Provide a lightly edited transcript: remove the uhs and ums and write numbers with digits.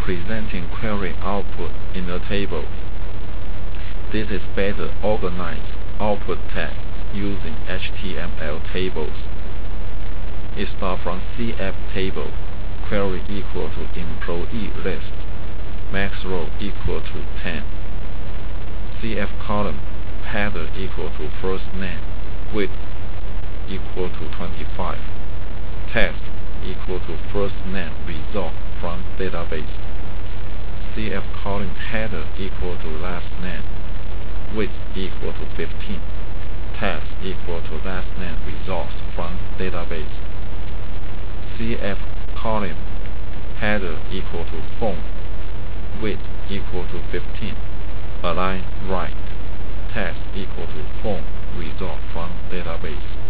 presenting query output in a table. This is better organized output text using HTML tables. It starts from CF table, query equal to employee list, max row equal to 10. CF column, header equal to first name, width equal to 25. Text equal to first name result from database. CF column header equal to last name, width equal to 15. Text equal to last name results from database. CF column header equal to phone, width equal to 15. Align right. Text equal to phone result from database.